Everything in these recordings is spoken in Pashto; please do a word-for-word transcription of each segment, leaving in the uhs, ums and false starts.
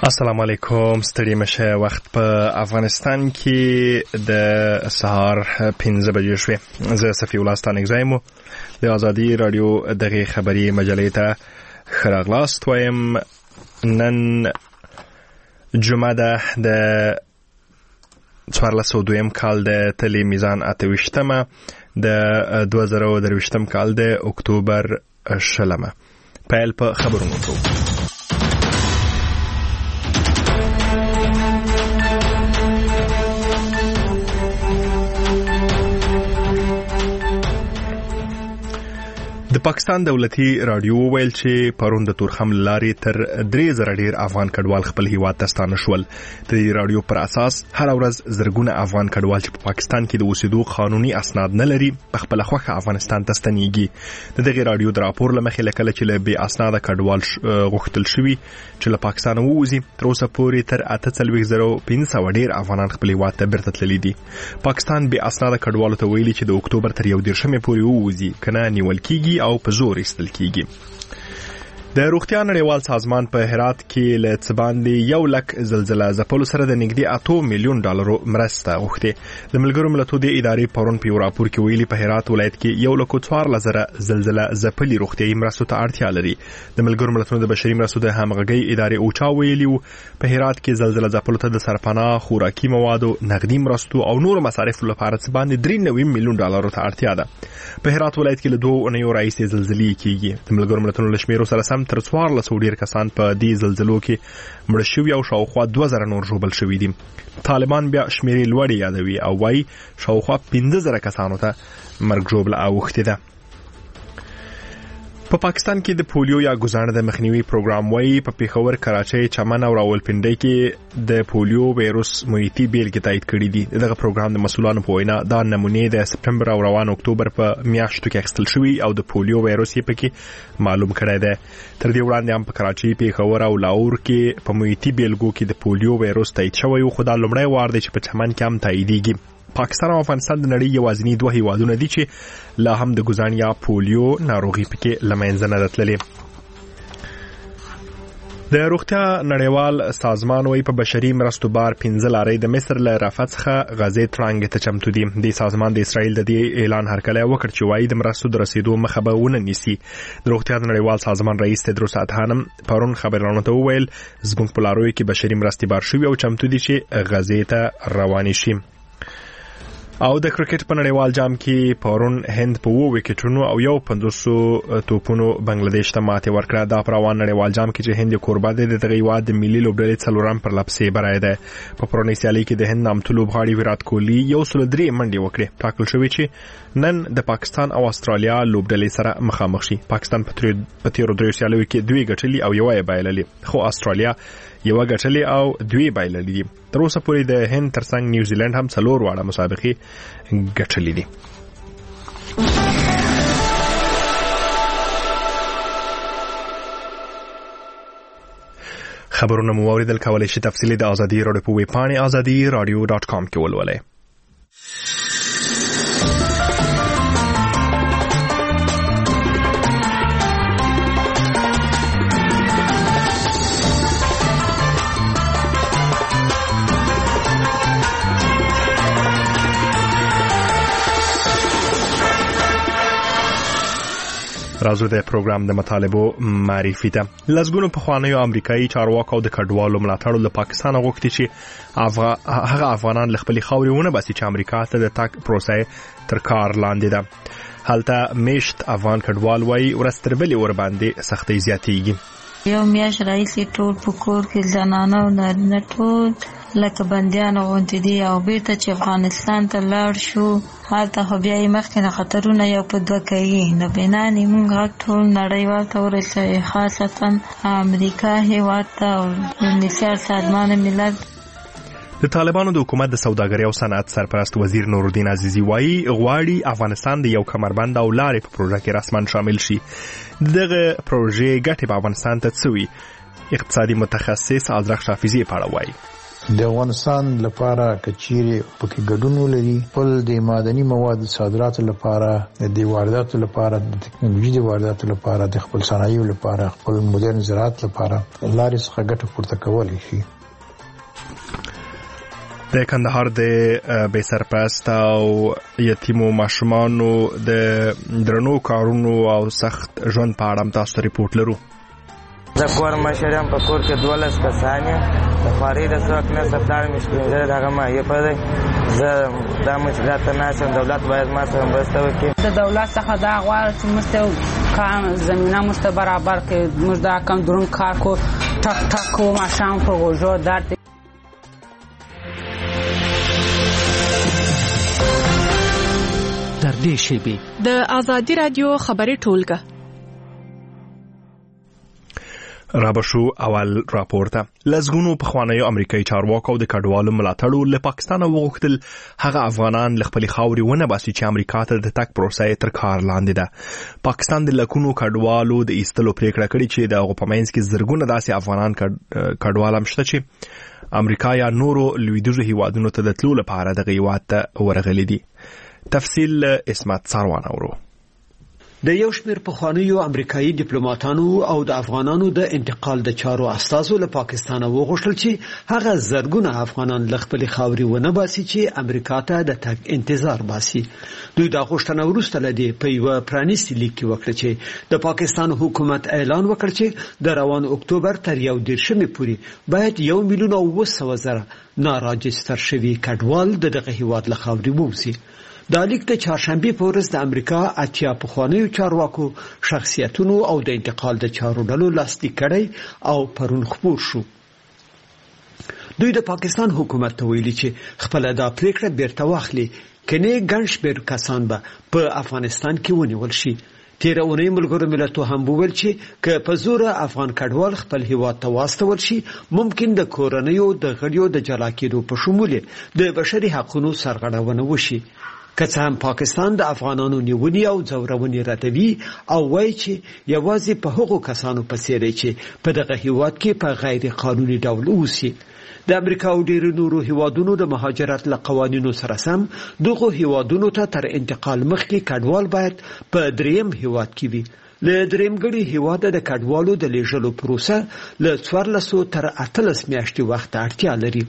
السلام علیکم. ستړي مشه. وخت په افغانستان کې د سهار پنځه بجې شوې. زه صفي الله ستانکزایم د آزادي رادیو دغه خبري مجلې ته ښه راغلاست وایم. نن جمعه ده د څوارلس سوه دویم کال د تلې میزان اته ویشتمه د دوه زره درویشتم کال د اکتوبر شلمه. پیل په خبرونو کوو. د پاکستان دولتي رادیو ویل چې پرون د تورخم لارې تر درې زره ډیر افغان کډوال خپل هیواد ته ستانه شول. د دې رادیو پر اساس هر ورځ زرګونه افغان کډوال چې په پاکستان کې د اوسېدو قانوني اسناد نه لري په خپل خوښه افغانستان ته ستنېږي. د دغه رادیو د راپور له مخې لکه چې له بې اسناده کډوال غوښتل شوي چې له پاکستان ووځي، تر اوسه پورې تر اته څلوېښت زره پنځه سوه ډیر افغانان خپل هیواد ته بیرته تللي دي. پاکستان بې اسناده کډوالو ته ویلي چې د اکتوبر تر یو دېرشمې پورې ووځي، کنه نیول کیږي او په زور ایستل کیږي. د روغتیا نړیوال سازمان په هرات کې له څه باندې یو لک زلزله ځپلو سره د نږدې اته میلیون ډالرو مرسته غوښتې. د ملګرو ملتونو د ادارې پرون په یو راپور کې ویلي په هرات ولایت کې یو لک څوارلس زره زلزله ځپلي روغتیایي مرستو ته اړتیا لري. د ملګرو ملتونو د بشري مرستو د همغږۍ ادارې اوچا ویلي وو په هرات کې زلزله ځپلو ته د سرپناه، خوراکي موادو، نقدي مرستو او نورو مصارفو لپاره څه باندې درې نوي میلیون ډالرو ته اړتیا ده. په هرات ولایت کې له دوه اونیو راهیسې زلزلې کیږي. د ملګرو ملتونو له شمیرو سره سم تر څوارلس سوه ډیر کسان په دې زلزلو کې مړه شوي او شاوخوا دوه زره نور ژوبل شوي دي. طالبان بیا شمیرې لوړې یادوي او وایي شاوخوا پنځه زره کسانو ته مرګ ژوبله اوښتې ده. په پاکستان کې د پولیو یا ګزانه د مخنیوي پروګرام وایي په پیښور، کراچۍ، چمن او راولپنډۍ کې د پولیو وایروس محیطي بیلګې تایید کړي دي. دغه پروګرام د مسؤلانو په وینا دا نمونې د سپټمبر او روان اکتوبر په میاشتو کې اخیستل شوي او د پولیو وایروس یې پکې معلوم کړی دی. تر دې وړاندې هم په کراچۍ، پیښور او لاهور کې په محیطي بیلګو کې د پولیو وایروس تایید شوی، خو دا لومړی وار دی چې په چمن کې هم تاییدېږي. پاکستان او افغانستان د نړۍ یوازینی دوه هیوادونه دي چې لا هم د ګزان یا پولیو ناروغي پکې له منځه نه ده تللې. د روغتیا نړیوال سازمان وایي په بشري مرستو بار پنځه لارې د مصر له رافع څخه غزې تړانګې ته چمتو دي. د سازمان د اسرائیل د دې اعلان هرکلی وکړ چې وایي د مرستو د رسیدو مخه به ونه نیسي. د روغتیا نړیوال سازمان رئیس تدروس ادحانم پرون خبريالانو ته وویل زموږ په لارویو کې بشري مرستې بار شوي او چمتو دي چې غزې ته روانې شي. او د کرکټ په نړیوال جام کې پرون هند په وو وکټونو او یو پنځوس توپونو بنگلاديش ته ماته ورکړه. دا په روان نړیوال جام کې چې هند کوربه دی د دغه هیواد د ملي لوبډلې څلورم پر لپسې برای ده. په پرونی سیالي کې د هند نامتو لوبغاړي ویرات کوهلی یو سل درې منډې وکړې. ټاکل شوی چې نن د پاکستان او استرالیا لوبډلې سره مخامخ شي. پاکستان په تیرو دریو سیالیو کې دوی ګټلي او یو یې بایللې، خو استرالیا یو ګټلې او دوی بایللې دي. تر اوسه پورې د هند ترڅنګ نیوزیلند هم څلور واړه مسابقې ګټلې دي. خبرونه مو اوریدل، کولای شئ تفصیلی د ازادي رادیو په ویب پاڼې ازادي رادیو ډاټ کام کې ولولئ. راځو د پروګرام د مطالبو معرفي ته. لزګونو پخوانیو امریکایي چارواکو د کډوالو ملاتړو له پاکستان غوښتي چې افغان هغه افغانان له خپل خاورې ونه باسي چې امریکا ته د تګ پروسه تر کار لاندې ده. هلته میشت افغان کډوال وایي ورستر بلې ور باندې سختۍ زیاتېږي. یو میاش رئیسي ټول په کور کې زنانه او نارینه ټول لکه بندیان غونډې دي او بیرته چې افغانستان ته لاړ شو هلته خو بیا یې مخکې نه خطرونه یو په دوه کوي. نو بنانې موږ غږ ټول نړیوال ته ورسوي، خاصتا امریکا هېواد ته او انګلیسي سازمان ملل. د طالبانو د حکومت د سوداګرۍ او صنعت سرپرست وزیر نورالدین عزیزی وایي غواړي افغانستان د یو کمربند او لارې په پروژه کې رسما شامل شي. دغه پروژې ګټې په افغانستان ته څه وي؟ اقتصادي متخصص ازرق حافظي په اړه وایي. د افغانستان لپاره کچيري پکې ګډون ولري خپل د معدني موادو صادراتو لپاره د وارداتو لپاره د ټکنالوژي د وارداتو لپاره د خپل صنایعو لپاره خپل مدرن زراعت لپاره لارې څخه ګټه پورته کولی شي. د کندهار د بې سرپرسته او یتیمو ماشومانو د درنو کارونو او سخت ژوند په اړه تاسو ته ریپورت لرو. زه کور مشر یم، په کور کې دولس کسان یم، د خوارۍ د څوک نشته، پلار مې شپېنځه د هغه مایپه دی. زه دا مشکلات ته ناست یم، دولت باید ما سره مرسته وکړي. د دولت څخه دا غواړم چې موږ ته کار زمینه موږ ته برابر کړي. موږ دا کم دروند کار کو ټک ټک کو ماښام په غوږو درد. در دې شیبې د آزادي رادیو خبري ټولګه رابشو اول راپورته لزګونو پخوانیو امریکایي چارواکو د کډوالو ملاتړو له پاکستان وغوښتل هغه افغانان له خپل خاوري ونه باسي چې امریکا ته د تک پروسه تر کار لاندې ده. پاکستان د لکونو کډوالو د ایستلو پریکړه کړې چې د غوپمینس کې زرګونه داسې افغانان کډوال هم شته چې امریکا یا نورو لویدیځو هیوادونو ته د تلو لپاره د هیواد ته ورغلي دي. تفصیل اسمت ساروان اورو. د یو شمېر پخوانیو امریکایي ډیپلوماټانو او د افغانانو د انتقال د چارو استازو له پاکستان وغوښتل چې هغه زرګونه افغانان له خپل خاوري ونه باسي چې امریکا ته د تګ انتظار باسي. دوی دا غوښتنه وروسته لدی په یو پرانیستي لیک کې وکړه چې د پاکستان حکومت اعلان وکړ چې د روان اکتوبر تر یو دیرشمې پورې باید یو میلیون او اوه سوه زره ناراجستر شوي کډوال د دغه هیواد له خاوري ووځي. دا لیک د چهارشنبه په ورځ د امریکا اتیا پخوانیو چارواکو شخصیتونو او د انتقال د چارو ډلو لاسلیک کړی او پرون خپور شو. دوی د پاکستان حکومت ته ویلي چې خپل دا پریکړه بیرته واخلي کني ګڼ شمېر کسان به په افغانستان کې ونیول شي. تیر اونۍ ملګرو ملتونو هم وویل چې که په زور افغان کډوال خپل هیواد ته واستول شي ممکن د کورنیو د غړیو د جلا کېدو په شمول د بشري حقوقو سرغړونه وشي. که څه هم پاکستان د افغانانو نیونې او ځورونې ردوي او وایي چې یوازې په هغو کسانو پسې دی چې په دغه هیواد کې په غیر قانوني ډول اوسي. د امریکا او ډیرو نورو هیوادونو د مهاجرت له قوانینو سره سم دغه هیوادونو ته تر انتقال مخکې کډوال باید په دریم هیواد کې وي. له درېمګړي هیواد د کډوالو د لیږلو پروسه له څوارلس تر اتلس میاشتې وخت اړتیا لري.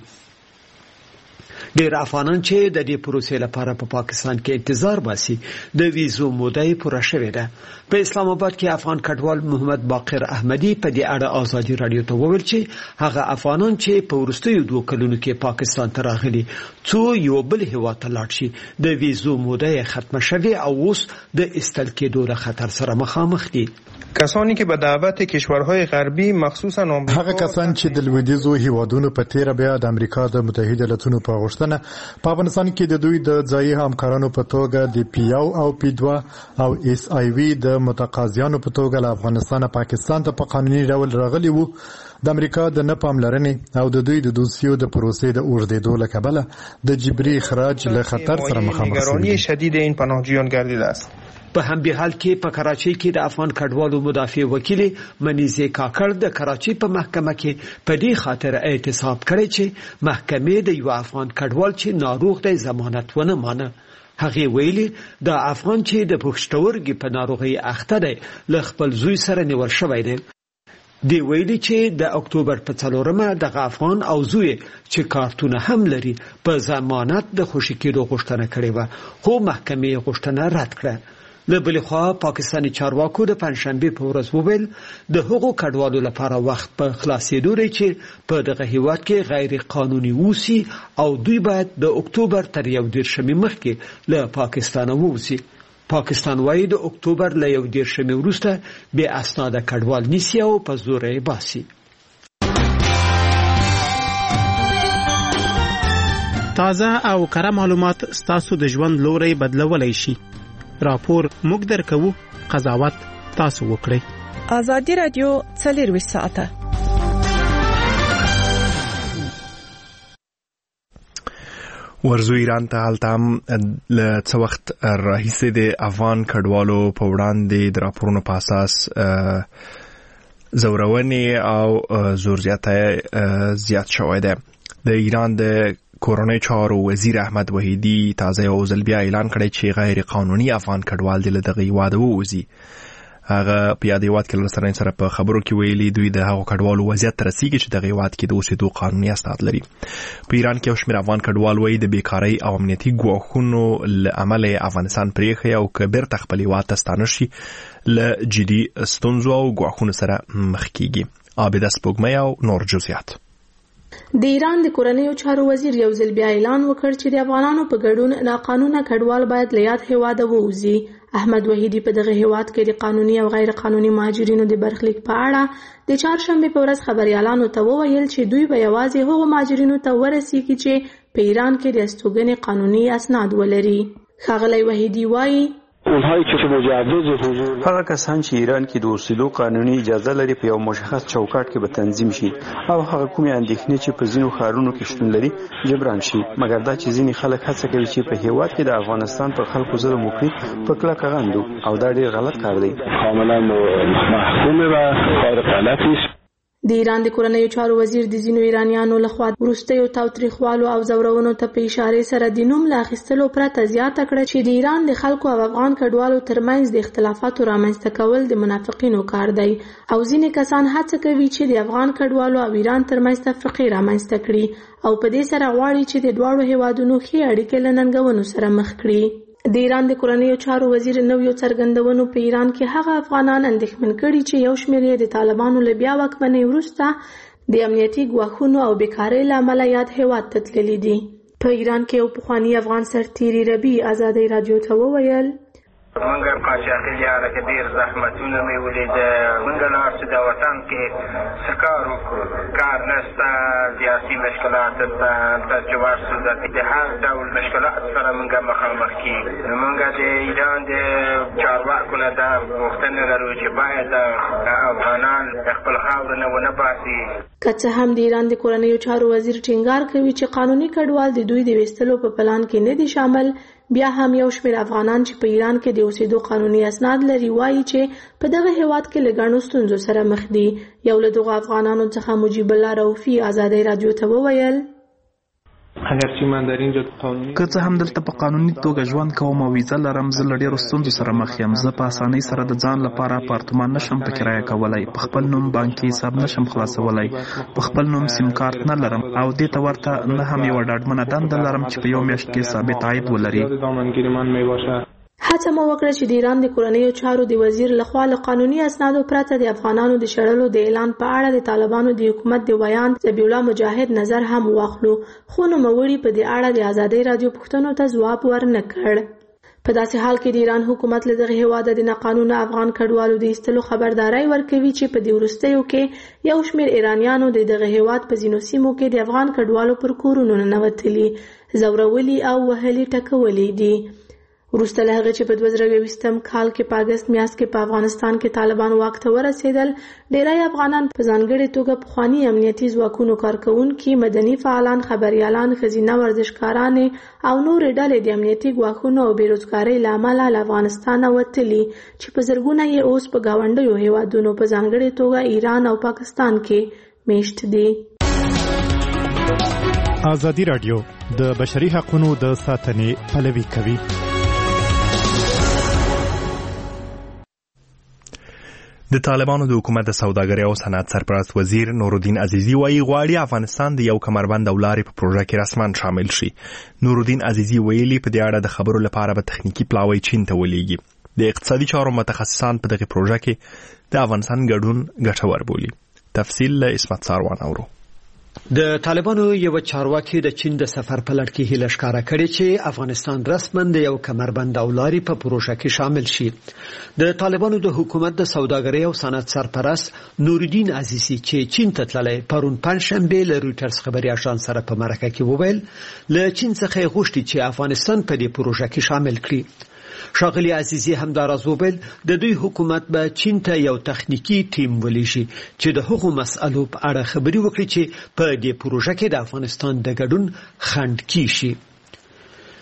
ډېر افغانان چې د دې پروسې لپاره په پاکستان کې انتظار باسي د ویزو موده پوره شوې ده. په اسلام آباد کې افغان کډوال محمد باقر احمدي په دې اړه آزادي رادیو ته وویل چې هغه افغانان چې په وروستیو دوه کلونو کې پاکستان ته راغلي څو یو بل هیواد ته لاړ شي د ویزو موده ختمه شوې او اوس د استل کېدو له خطر سره مخامخ دي. کسانی که به دعوت کشورهای غربی مخصوصا آمریکا هغه کسان چې د لویدیځو هیوادونو په تیر بیا د امریکا د متحده ایالاتونو په غوښتنه په افغانستان کې د دوی د ځایي همکارانو په توګه د پی یو او پی دوه او اس آی وی د متقاضیانو په توګه له افغانستان پاکستان ته په قانوني ډول راغلي وو. د امریکا د نه پاملرنې او د دوی د دوسیو د پروسې د اوږدېدو له کبله د جبري اخراج له خطر سره مخامخ نگرانی شدید این پناهجویان گردیده است. په همدې حال کې په کراچۍ کې د افغان کډوالو مدافع وکیل منیزه کاکړ د کراچۍ په محکمه کې په دې خاطر اعتصاب کړی چې محکمې د یو افغان کډوال چې ناروغ دی ضمانت ونه مانه. هغه ویلي د افغان چې د پښتورګي په ناروغي اخته دی له خپل زوی سره نیول شوی دی. دی ویلي چې د اکتوبر په څلورمه دغه افغان او زوی چې کارتونه هم لري په ضمانت د خوشی کېدو غوښتنه کړې و خو محکمې غوښتنه رد کړه. له بلې خوا پاکستاني چارواکو د پنځشنبې په ورځ وویل د هغو کډوالو لپاره وخت په خلاصېدو دی چې په دغه هیواد کې غیر قانوني اوسي او دوی باید د اکتوبر تر یو دیرشمې مخکې له پاکستانه ووځي. پاکستان وايي د اکتوبر له یو دیرشمې وروسته بې اسناده کډوال نیسي او په زور یې باسي. تازه او کره معلومات ستاسو د ژوند لوري بدلولای شي. راپور موږ درکو، قضاوت تاسو وکړئ. آزادي رادیو څلرویشت ساعته ورزو ایران ته هلته له څه وخت راهیسې د افغان کډوالو په وړاندې د راپورونو په اساس زورونې او زور زیاتی زیات شوی دی. د ایران د کورنۍ چارو وزیر احمد وحیدی تازه یو ځل بیا اعلان کړی چې غیر قانوني افغان کډوال د دغه هیواد ووځي. هغه په یاد هیواد کې لسرین سره په خبرو کې ویلي دوی د هغو کډوالو وضعیت ته رسیږي چې دغه هیواد کې د اوسېدو قانوني اسناد لري. په ایران کې یو شمېر افغان کډوال وایي د بیکارۍ او امنیتي ګواښونو له امله افغانستان پرېښی او که بیرته خپل هیواد ته ستانه شي له جدي ستونزو او ګواښونو سره مخ کېږي. عابده سپوږمۍ او نور جزئیات. د ایران د کورنیو چارو وزیر یو ځل بیا اعلان وکړ چې د افغانانو په ګډون ناقانونه کډوال باید له یاد هیواده ووځي. احمد وحیدی په دغه هیواد کې د قانوني او غیر قانوني مهاجرینو د برخلیک په اړه د چهارشنبه په ورځ خبريالانو ته وویل چې دوی به یوازې هغو مهاجرینو ته ورسیږي چې په ایران کې د استوګنې قانوني اسناد ولري. ښاغلی وحیدی وایي هغه کسان چې ایران کې د اوسېدو قانوني اجازه لري په یو مشخص چوکاټ کې به تنظیم شي او هغه کومې اندېښنې چې په ځینو ښارونو کې شتون لري جبران شي. مګر دا چې ځینې خلک هڅه کوي چې په هیواد کې د افغانستان پر خلکو ظلم وکړي په کلکه غندو او دا ډېر غلط کار دی. کاملا محکومه و کار غلطی است. د ایران د کورنیو چارو وزیر د ځینو ایرانیانو لخوا وروستیو تاوتریخوالو او زورونو ته په اشارې سره د نوم له اخیستلو پرته زیاته کړه چې د ایران د خلکو او افغان کډوالو ترمنځ د اختلافاتو رامنځته کول د منافقینو کار دی او ځینې کسان هڅه کوي چې د افغان کډوالو او ایران ترمنځ تفرقه رامنځته کړي او په دې سره غواړي چې د دواړو هیوادونو ښې اړیکې له ننګونو سره مخ کړي. د ایران د کورنیو چارو وزیر نویو څرګندونو په ایران کې هغه افغانان اندېښمن کړي چې یو شمېر یې د طالبانو له بیا واکمنۍ وروسته د امنیتي ګواښونو او بیکارۍ له امله یاد هیواد ته تللي دي. په ایران کې یو پخواني افغان سرتیري ربیع ازادۍ راډیو ته وویل منګه قاچاقي یاره کې ډېر زحمتونه مې ولیده. منګه لاړ چې د وطن کې څه کار وکړو، کار نشته، سیاسي مشکلات شته، هلته چې ورسو د هر ډول مشکلات سره منګه مخامخ کېږو. منګه د ایران د چارواکو نه دا غوښتنه لرو چې باید افغانان خپل خاوره نه ونه باسي. که څه هم د ایران د کورنیو چارو وزیر ټینګار کوي چې قانوني کډوال د دوی د ویستلو په پلان کې نه دي شامل، بیا هم یو شمېر افغانان چې په ایران کې د اوسېدو قانوني اسناد لري وایي چې په دغه هیواد کې له ګڼو ستونزو سره مخ دي. یو له دغو افغانانو څخه مجیب الله رؤفي ازادۍ راډیو ته وویل اگر چې من در اینجا قانوني که څه هم دلته په قانوني توګه ژوند کوم او ویزه لرم، زه له ډېرو ستونزو سره مخ یم. زه په اسانۍ سره د ځان لپاره اپارتمان نشم په کرایه کولی، په خپل نوم بانکي حساب نشم خلاصولی، په خپل نوم سیم کارت نه لرم او دې ته ورته نه هم یوه ډاډمنه دنده لرم چې په یو میاشت کې ثابت عاید ولري. هڅه مو وکړه چې د ایران د کورنیو چارو د وزیر لخوا له قانوني اسنادو پرته د افغانانو د شړلو د اعلان په اړه د طالبانو د حکومت د ویاند ذبیح الله مجاهد نظر هم واخلو، خو نوموړي په دې اړه د ازادۍ راډیو پوښتنو ته ځواب ورنه کړ. په داسې حال کې د ایران حکومت له دغه هیواده د ناقانونه افغان کډوالو د ایستلو خبرداری ورکوي چې په دې وروستیو کې یو شمېر ایرانیانو د دغه هیواد په ځینو سیمو کې د افغان کډوالو پر کورونو ننوتلي، ځورولي او وهلي ټکولي دي. وروسته له هغه چې په دوه زره یوویشتم کال کې په اګست میاشت کې په افغانستان کې طالبان واک ته ورسېدل، ډیری افغانان په ځانګړې توګه پخواني امنیتي ځواکونو کارکوونکي، مدني فعالان، خبریالان، ښځینه ورزشکارانې او نورې ډلې د امنیتي ګواښونو او بېروزګارۍ له امله له افغانستانه وتلي چې په زرګونه یې اوس په ګاونډیو هیوادونو په ځانګړې توګه ایران او پاکستان کې میشت دي. ازادي راډیو د بشري حقوقو د ساتنې پلوي کوي. د طالبانو د حکومت د سوداګرۍ او صنعت سرپرست وزیر نورالدین عزیزي وایي غواړي افغانستان د یو کمربند او لارې په پروژه کې رسماً شامل شي. نورالدین عزیزي ویلي په دې اړه د خبرو لپاره به تخنیکي پلاوی چین ته ولېږي. د اقتصادي چارو متخصصان په دغه پروژه کې د افغانستان ګډون ګټور بولي. تفصیل له اسمت ساروان اورو. د طالبانو یو چارواکي د چین د سفر په لړ کې هیله ښکاره کړې چې افغانستان رسماً د یو کمربند او لارې په پروژه کې شامل شي. د طالبانو د حکومت د سوداګرۍ او صنعت سرپرست نورالدین عزیزي چې چین ته تللی پرون پنجشنبه له رویټرز خبري اژانس سره په مرکه کې وویل له چین څخه یې غوښتي چې افغانستان په دې پروژه کې شامل کړي. ښاغلي عزیزي همداراز وویل د دوی حکومت به چین ته یو تخنیکی ټیم ولیږي چې د هغو مسألو په اړه خبري وکړي چې په دې پروژه کې د افغانستان د ګډون خنډ کیږي.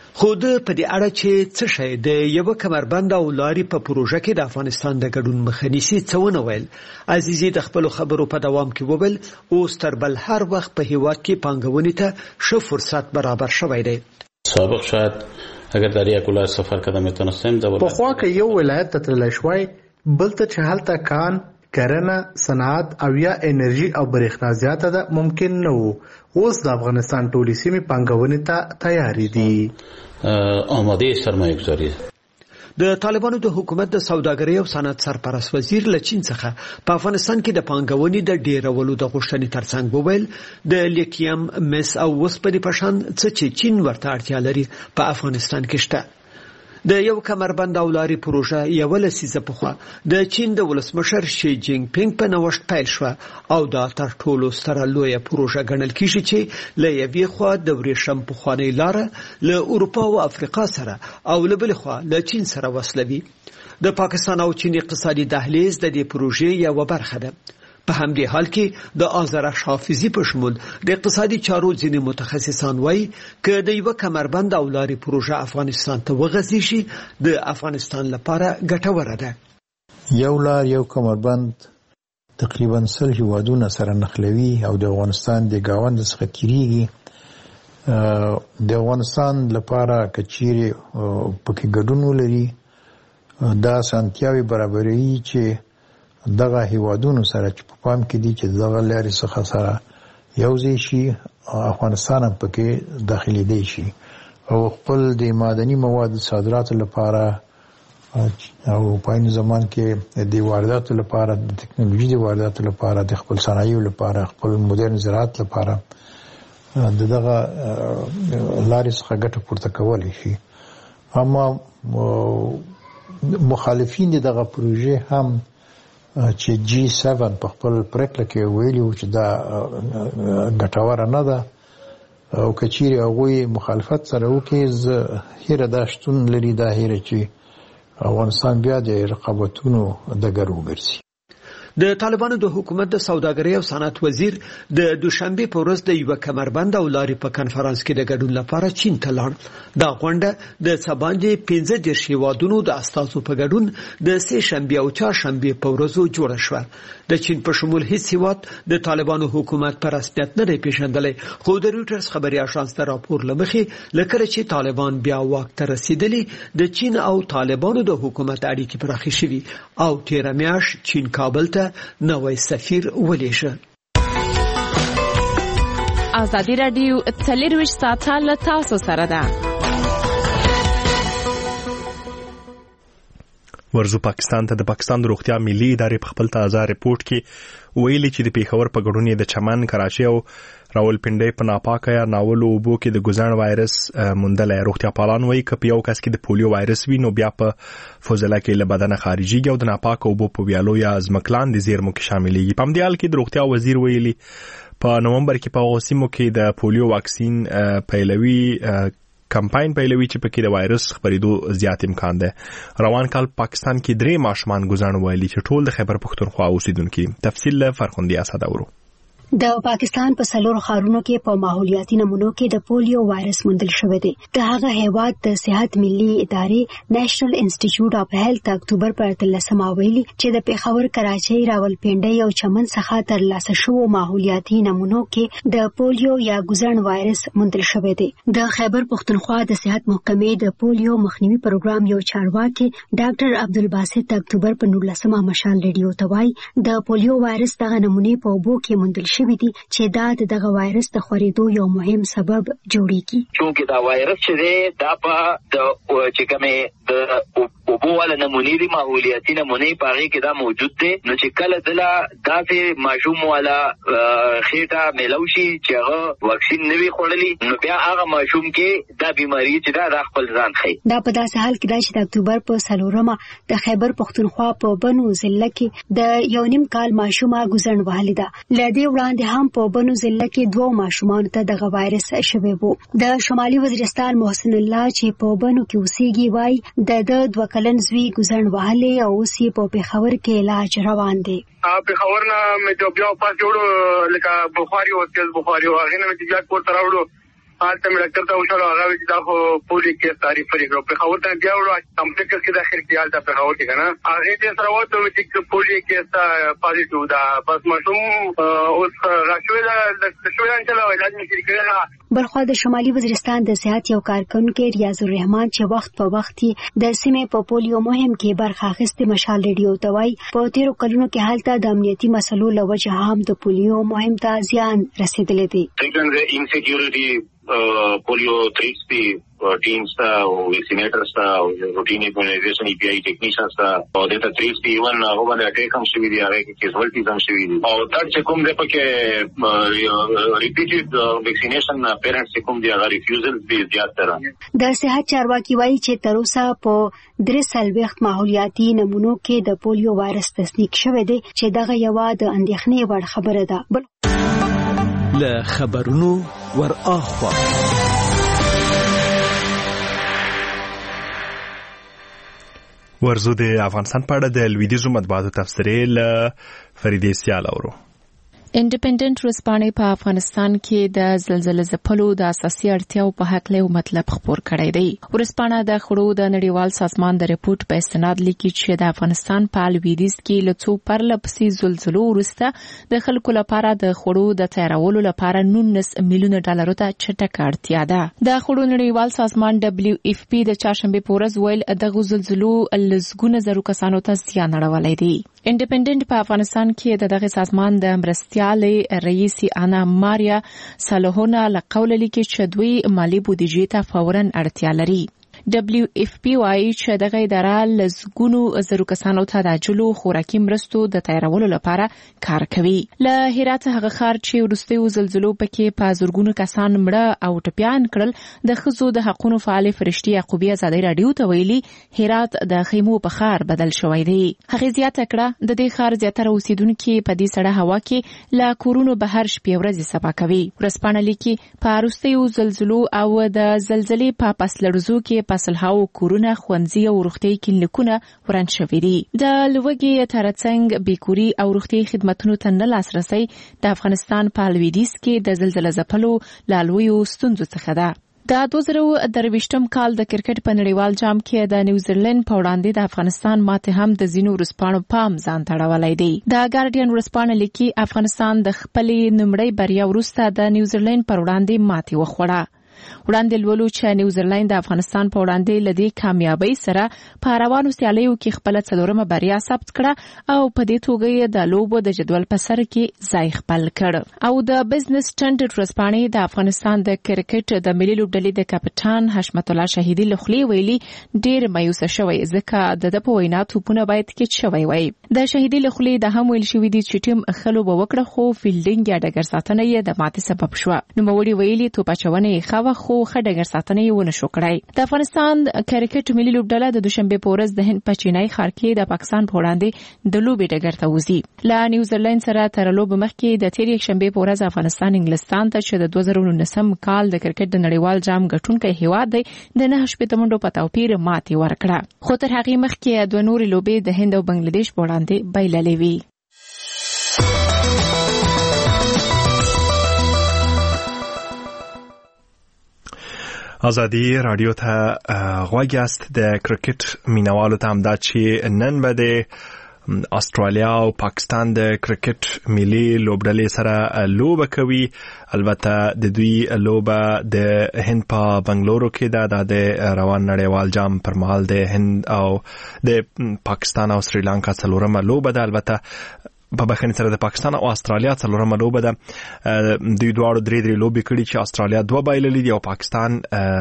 خو د په دې اړه چې څه شی د یو کمربند او لاري په پروژه کې د افغانستان د ګډون مخه نیسي څه ونه ویل. عزیزي د خپل خبرو په دوام کې وویل اوس تر بل هر وخت په هیواد کې پانګونې ته ښه فرصت برابر شوی دی. سابق شاید اگر در یک ولایت سفر کردم میتونستم در پخوا که یو ولایت ته تللی شوی بل ته چې هلته کان کرنه صنعت او یا انرژي او برېښنا زیاته ده ممکن نه وو. اوس د افغانستان ټولې سیمې پانګونې ته تیارې دي. آماده سرمایه گذاری. د طالبانو د حکومت د سوداګرۍ او صنعت سرپرست وزیر له چین څخه په افغانستان کې د پانګونې د ډیرولو د غوښتنې ترڅنګ وویل د لیتیم مس او وسپنې په شان څه چې چین ورته اړتیا لري په افغانستان کې شته. د یو کمربند او لاري پروژه یو لسیزه پخوا د چین د ولسمشر شي جینګ پینګ په نوښت پیل شو او دا تر ټولو ستره لویه پروژه ګڼل کیږي چې له یوې خوا د ورېښم پخوانۍ لاره له اروپا او افریقا سره او له بلې خوا له چین سره وصلوي. د پاکستان او چین اقتصادي دهلیز د دې پروژې یوه برخه ده. په همدې حال کې د آذرش حافظي په شمول د اقتصادي چارو ځینې متخصصان وایي که د یو کمربند او لاري پروژه افغانستان ته وغځي شي د افغانستان لپاره ګټوره ده. یو لار یو کمربند تقریبا سل هیوادونه سره نښلوي او د افغانستان د ګاونډ څخه تیریږي. د افغانستان لپاره که چیرې پکې ګډون ولري دا اسانتیاوې برابروي چې دغه هیوادونو سره چې په پام کې دي چې دغه لارې څخه سره یوځای شي افغانستان هم پکې داخلېدی شي او خپل د معدني موادو صادراتو لپاره او په عین زمان کې د وارداتو لپاره د ټکنالوژي د وارداتو لپاره د خپل صنایعو لپاره خپل مدرن زراعت لپاره د دغه لارې څخه ګټه پورته کولی شي. اما مخالفین دغه پروژې هم چې جی سیون په خپل پریکړه کې ویلي و چې دا ګټوره نه ده او که چیرې هغوی مخالفت سره وکړي زه هیره دا شتون لري دا هیره چې افغانستان بیا د رقابتونو ډګر وګرځي. د طالبانو د حکومت د سوداګرۍ او صنعت وزیر د دوشنبه په ورځ د یو کمربند او لاري په کانفرنس کې د ګډون لپاره چین ته لاړ. دا غونډه د سباندې پنځه دېرش هیوادونو د استازو په ګډون د سه شنبه او چهارشنبه په ورځو جوړه شوه. د چین په شمول هیڅ هیواد د طالبانو حکومت پر رسمیت نه دی پیژندلی، خو د رویټرز خبري اژانس د راپور لمخې لکه چې طالبان بیا واک ته رسیدلی د چین او طالبانو د حکومت اړیکې پراخې شوي او تیر میاشت چین کابل ته نوی سفیر ولیږه. ازادي رادیو څلرویشت ساعته له تاسو سره ده. ورزو پاکستان ته د پاکستان د روغتیا ملي ادارې په خپل تازه ریپورت کې ویلي چې د پیښور په ګډون د چمن، کراچي او راولپنډۍ په ناپاکه یا ناولو اوبو کې د ګوزن وایرس موندلی. روغتیا پالان وایي که په یو کس کې د پولیو وایرس وي نو بیا په فضله کې له بدنه خارجيږي او د ناپاکه اوبو په ویالو یا ځمکلاندې زیرمو کې شاملېږي. په همدې حال کې د روغتیا وزیر ویلي په نومبر کې په هغو سیمو کې د پولیو واکسین پیلوي کمپاین پیلوي چې پکې د وایرس خپرېدو زیات امکان دی. روان کال پاکستان کې درې ماشومان ګوزن ویلي چې ټول د خیبر پښتونخوا اوسیدونکي. تفصیل له فرخندي اسد اورو. د پاکستان په څلور ښارونو کې په ماحولیاتي نمونو کې د پولیو وایرس موندل شوی دی. د هغه هیواد د صحت ملي ادارې نېشنل انسټیټیوټ اف هیلث د اکتوبر په اتلسمه ویلي چې د پیښور، کراچۍ، راولپنډۍ او چمن څخه ترلاسه شوو ماحولیاتي نمونو کې د پولیو یا ګوزن وایرس موندل شوی دی. د خیبر پښتونخوا د صحت محکمې د پولیو مخنیوي پروګرام یو چارواکي ډاکټر عبدالباسط د اکتوبر په نولسمه مشال ریډیو ته وایي د پولیو وایرس دغه نمونې په اوبو کې موندل شوی دي چې دا دغه وایرس د خورېدو یو مهم سبب جوړیږي. چونکه دا وایرس چې دی دا په د چې کومه د اوبو ولا نمونې دي ماحولیاتي نمونې په هغه کې دا موجود دي، نو چې کله دلا داسې ماشوم ولا خېټه ملوشي چې هغه واکسین نه وي خوړلی نو بیا هغه ماشوم کې دا بیماری چې دا د خپل ځان خي. دا په داسې حال کې دا چې د اکتوبر په څلورمه د خیبر پښتونخوا په بنو ضلع کې د یو نیم کال ماشومه ګوزن وهلې ده. لدې وړاندې هم په بنو ضلع کې دوه ماشومان ته دغه وایرس شوی وو. د شمالي وزیرستان محسن الله چې په بنو کې اوسېږي وایي د د دوه کلن زوی ګوزن وهلې او اوس یې په پیښور کې علاج روان دی. پیښور نه مې بیا پاس جوړو لکه بخاري او تیز بخاري او هغه نه مې بیا کور ته راوړو حالت مې ډاکټر ته وشو هغه چې دا خو پولیو کې تعریف لري کړو په خبر ته بیا وړو کمپلیکس کې داخل کیال ته په خبر کې کنه هغه دې سره وته چې پولیو کې تا پازیټیو دا بس مشوم اوس راښوي دا شوې ان چلو علاج مې کړی. بلخوا د شمالي وزیرستان د صحت یو کارکونکو ریاض الرحمن چې وخت په وخت د سیمې په پولیو مهم کې برخه اخیستې مشال ریډیو ته وایي په تیرو کلونو کې هلته د امنیتي مسلو له وجې هم د پولیو مهم ته زیان رسېدلی دی. پولیو تریټس دي ټیمز ته او ویکسینیټرز ته او روټین ایمونایزیشن ای پی آی ټیکنیشنز ته او د تریټس دي ون هغه باندې اټیک هم شوی دی هغه کې کیزوالټیز هم شوی دي او تر چې کوم د پکې ریپیټډ ویکسینیشن پیرنټس کوم دی هغه ریفیوزل دي زیات تر د صحت چارواکي وایي چې تر اوسه په درې څلوېښت ماحولیاتي نمونو کې د پولیو وایرس تصدیق شوی دی چې دغه یوه د اندېښنې وړ خبره ده. له خبرونو ور اخوا ورزو د افغانستان په اړه د لویدیځو مطبوعاتو تفسیرې له فریدې سیال اورو. انډیپندنت ورځپاڼې په افغانستان کې د زلزلې ځپلو د اساسي اړتیاو په هکله یو مطلب خپور کړی دی. ورځپاڼه د خړو د نړیوال سازمان د ریپورت په استناد لیکي چې د افغانستان په لویدیځ کې له څو پرله پسې زلزلو وروسته د خلکو لپاره د خړو د تیارولو لپاره نولس میلیونه ډالرو ته چټکه اړتیا ده. د خړو نړیوال سازمان دبليو اف پی د چهارشنبه په ورځ ویل دغه زلزلو لزګونه زرو کسانو ته زیان اړولی دی. انډیپندنت په افغانستان کې د دغه سازمان د مرستیالې رئیس انا ماریا صالحونه له قوله لیکي چې دوی مالی بودیجې ته فوراً اړتیا لري. دبليو اف پی وايي چې دغه اداره لزګونو زرو کسانو ته د جلو خوراکي مرستو د تیارولو لپاره کار کوي. له هرات هغه خار چې وروستیو زلزلو پکې په زرګونو کسان مړه او ټپيان کړل د ښځو د حقوقو فعال فرشتي یعقوبی ازادي رادیو ته ویلي هرات د خیمو په خار بدل شوی دی. هغه زیاته کړه د دې خار زیاتره اوسیدونکو په دې سړه هوا کې له کورونو بهر شپې ورځې سبا کوي. ورځپاڼه لیکي په وروستیو زلزلو او د زلزلې په پس لړزو کې پسلهاو کورونه خوندزي او روغتي کلینیکونه وران شوي دي. د لوګي ترڅنګ بیکوري او روغتي خدماتونو ته نه لاسرسي د افغانستان په لویدیځ کې د زلزلې ځپلو لالویو ستونزو څخه ده. د دوه زره درویشتم کال د کرکټ په نړیوال جام کې د نیوزیلند په وړاندې د افغانستان ماته هم د زینو ورسپانو پام ځان تړولای دی. د ګارډین ورسپانه لیکي افغانستان د خپلې نمړۍ بریا وروسته د نیوزیلند پر وړاندې ماتې وخوړه. وړاندې لولو چې نیوزیلند د افغانستان په وړاندې لدی کامیابی سره په روانو سیالیو کې خپل څلورمه بریا ثبت کړه او په دې توګه د لوبو د جدول په سر کې ځای خپل کړ. او د بزنس سټانډرډ ورځپاڼې د افغانستان د کرکټ د ملي لوبډلې د کپټان حشمت الله شهیدی لخلی ویلي ډېر مایوسه شوی ځکه د د په وینا توپونه باید کې شوی وای. د شهیدی لخلی د هم ویل شوی دی چې ټیم خلو به وکړه خو فیلډینګ یا ډګر ساتنه یې د ماتې سبب شو. نو موړي ویلي توپچونه یې خو خو خډګر ساتنه یې ونه شو کړای. د افغانستان کرکټ ملي لوبډله د دوشنبه په ورځ د هند په چینای ښار کې د پاکستان په وړاندې د لوبې ډګر ته وځي. له نیوزیلند سره تر لوب مخکې د تیر یکشنبه په ورځ افغانستان انګلستان ته چې د دوه زره نولسم کال د کرکټ د نړیوال جام ګټونکي هیواد دی د نه شپږ منډو په توپیر ماتې ورکړه. خو تر هغه مخکې دوه نورې لوبې د هند او بنگلاديش په وړاندې بایللې وي. ازادي رادیو ته غوږ یاست. د کرکټ مینوالو ته هم دا چې نن به د استرالیا او پاکستان د کرکټ ملي لوبډلې سره لوبه کوي. البته د دوی لوبه د هند په بنگلورو کې ده. د روان نړیوال جام پر مهال د هند او د پاکستان او سریلانکا څلورمه لوبه ده. البته په بخښنې سره د پاکستان او استرالیا څلورمه لوبه ده. دوی دواړو درې درې لوبې کړي چې استرالیا دوه بایللې دي او پاکستان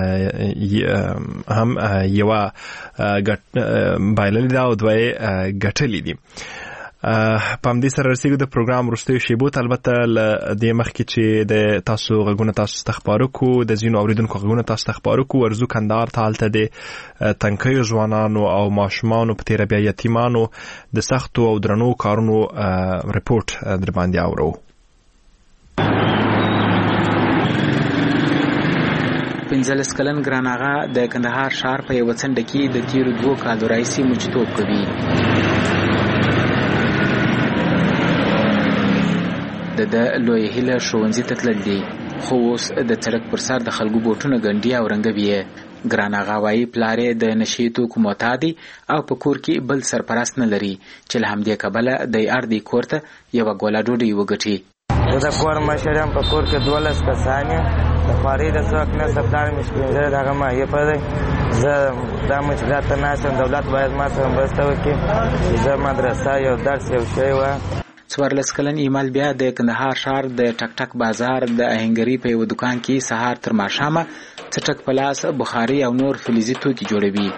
هم یوه بایللې ده او دوه یې ګټلې دي. په همدې سره رسیږو د پروګرام وروستیو شیبو ته. البته له دې مخکې چې د تاسو غږونه تاسو ته خپاره کړو د ځینو اورېدونکو غږونه تاسو ته خپاره کړو. ورزو کندهار ته هلته د تنکیو ځوانانو او ماشومانو په تېره بیا یتیمانو د سختو او درنو کارونو رپورټ در باندې اورو. پنځلس کلن ګران آغا د کندهار ښار په یوه څنډه کې د تېرو دوو کالو راهیسې مجتوب کوي. د د لوی هیله ښوونځي ته تلل دي خو اوس د سړک پر سر د خلکو بوټونه ګنډي او رنګوي. ګران آغا وایي پلار یې د نشي توکو معتادي او په کور کې بل سرپرست نه لري چې له همدې کبله د اردي کور ته یوه ګوله ډوډۍ وګټي. زه د کور مشر یم، په کور کې دولس کسان یم، د خوارۍ د څوک نشته، پلار مې شپېن زره دغه ماهیه په دی. زه دا مشکلات ته ناست یم، دولت باید ما سره مرسته وکړي چې زه مدرسه یو درس یو شی وایم. څوارلس کلن ایمل بیا د کندهار ښار د ټک ټک بازار د اهنګري په یو دکان کې سهار تر ماښامه څټک په لاس بخاري او نور فلزي توکي جوړوي.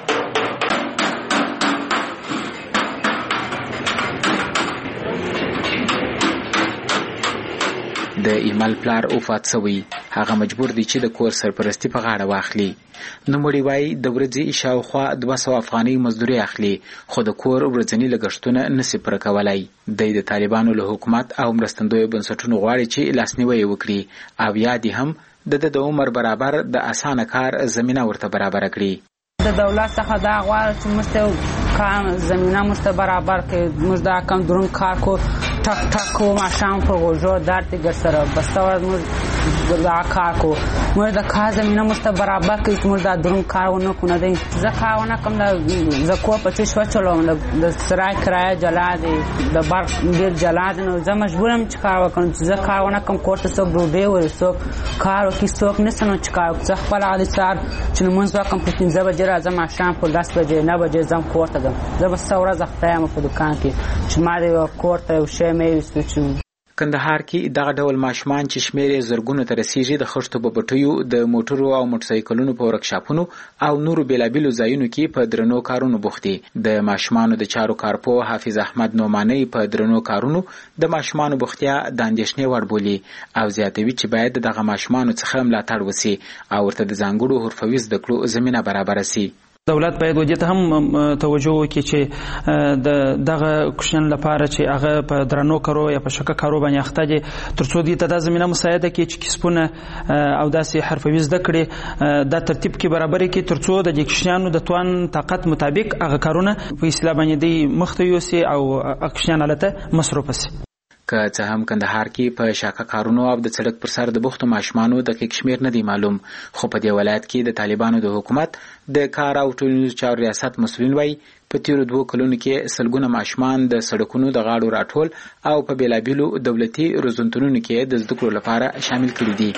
د ایمل پلار وفات شوی، هغه مجبور دی چې د کور سرپرستی په غاړه واخلي. نوموړي وایي د ورځې شاوخوا دوه سوه افغانۍ مزدوري اخلي، خو د کور ورځني لګښتونه نشي پوره کولی. دی د طالبانو له حکومت او مرستندویو بنسټونو غواړي چې لاسنیوی وکړي او یا دې هم د د عمر برابر د اسانه کار زمینه ورته برابر کړي. د دولت څخه دا غواړي چې موږ ته کار زمینه موږ ته برابر کړي. موږ دا کم درون کار کو ټک ټک کو ماښام په غوږو درد ګر سره بسته ورځ موږ دا کار کو. موږ د کار زمینه موږ ته برابر کړي چې موږ دا درون کار ونه کړو. نه دی زه کار ونه کړم، زه کور په چش وچلوم، د سرای کرایه جلا دی، د برق بل جلا دی، نو زه مجبور یم چې کار وکړم. چې زه کار ونه کړم کور ته څوک ډوډۍ وړي، څوک کار وکړي، څوک نشته نو چې کار وکړي. زه خپله هغه سهار چې لمونځ وکړم په پنځه بجې راځم، ماښام په لس بجې نه بجې ځم کور ته ځم. زه به څه ورځ اخته یم په دوکان کې چې ما د کور ته یو شی مې یوسو. چې کندهار کې دغه ډول ماشومان چې شمېر یې زرګونو ته رسیږي د خښتو په بټیو، د موټرو او موټرسایکلونو په ورکشاپونو او نورو بېلابېلو ځایونو کې په درنو کارونو بوخت دي. د ماشومانو د چارو کارپوه حافظ احمد نعماني په درنو کارونو د ماشومانو بوختیا د اندېښنې وړ بولي او زیاتوي چې باید دغه ماشومانو څخه ملاتړ وسي او ورته د ځانګړو حرفوي زده کړو زمینه برابره سي. دولت باید ودې ته هم توجه وکړي چې د دغه کوشن لپاره چې هغه په درنو کارو یا په شکه کارو باندې اخته دي، ترڅو دې ته د زمينه مساعده کړي چې کسبونه او داسې حرفوي زده کړي د ترتیب کې برابر کړي، ترڅو د کوشنانو د توان طاقت مطابق هغه کارونه په اصلاح باندې دی مخته یوسي او کوشنان الته مصروف شي. که څه هم کندهار کې په شاکه کارونو او د سړک پر سر د بوختو ماشومانو دقیق شمیر نه دی معلوم، خو په دې ولایت کې د طالبانو د حکومت د کار او ټولنیزو چارو ریاست مسؤلین وایي په تیرو دوو کلونو کې سلګونه ماشومان د سړکونو د غاړو راټول او په بېلابېلو دولتي روزنتونونو کې د زده کړو لپاره شامل کړي دي.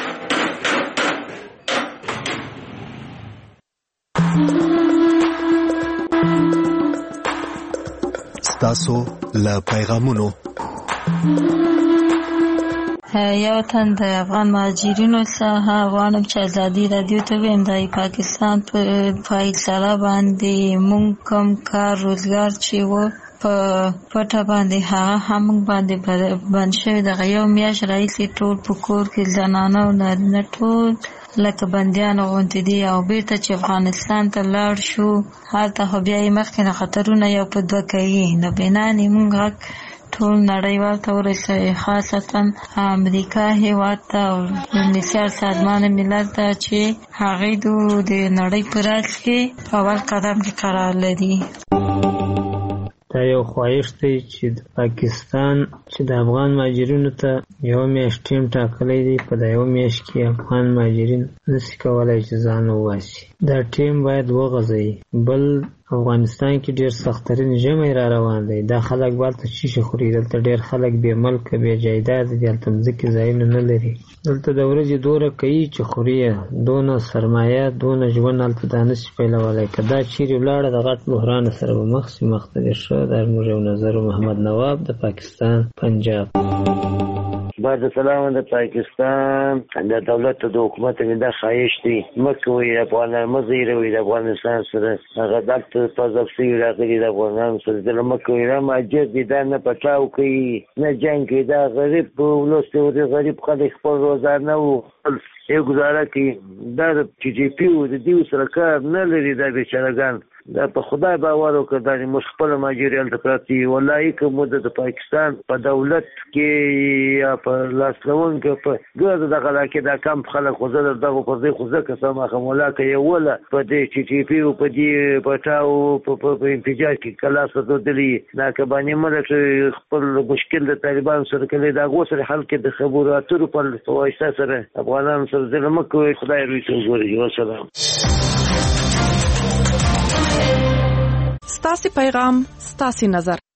ستاسو له پیغامونو یو تن د افغان مهاجرینو څخه غواړم چې ازادي راډیو ته ویم د پاکستان په فیصله باندې مونږ کوم کار روزګار چې و په پټه باندې هغه هم باندې بند شوی. دغه یو میاشت راهیسې ټول په کور کې زنانه او نارینه ټول لکه بندیان غوندې دي او بیرته چې افغانستان ته لاړ شو هلته خو بیا یې مخکې نه خطرونه یو په دوه کوي. نو بنانې مونږ غږ ټول نړیوال ته ورسوي، خاصتا امریکا هېواد ته او یونیسیف سازمان ملل ته چې هغوی د نړۍ په راز کې اول قدم کې قرار لري. دا یو خواهش دی چې د پاکستان چې د افغان مهاجرینو ته یو میاشت ټیم ټاکلی دی، په دا یو میاشت کې افغان مهاجرین نشي کولی چې ځان وباسي. دا ټیم باید وغځوي. بل افغانستان کې ډېر سخترین ژمی را روان دی. دا خلک به هلته شیشه خوري، دلته ډېر خلک بې ملکه بې جایداد دي، هلته مځکې ځایونه نه لري. دلته د ورځې دوره کوي چې خوري، دونه سرمایه دونه ژوند هلته دا نشي پیلولی. که دا چیرې ولاړه د غټ بحران سره به مخ شي. مخ ته دې ښه. دا زموږ یو نظر محمد نواب د پاکستان پنجاب. بعد سلام د پاکستان د دولت د حکومت نه دا خواهش دی مکه وي افغانان مزیره وي د افغانستان سره هغه دلته تاسو راغلي د افغانان سره د مکه وي را ماجر دي دا نه پټاو کوي نه جنگ کوي. دا غریب ولست او غریب خلک خپل روزانه او یو گزاره کوي. دا چې جی پی او د دې سره کار نه لري. دا بیچارهګان دا په خدای باور وکړه دا موږ خپل ماجریال ته پراتی ولای کوم د پاکستان په دولت کې یا په لاسلون کې په ګرځ دغه کې دا کم خلک خو زه دغه په دې خو زه قسمه خمولا کې یو ولا په دې چې ټي پی او په دې پټاو په انفجار کې کلاس ودلې دا کبانې مله خپل مشکل د طالبان سره کله دا غوسه حل کې د خبرو اترو په واسطه سره افغانان سره د مکو خدای روي ته ګوري والسلام. ستاسو پیغام ستاسو نظر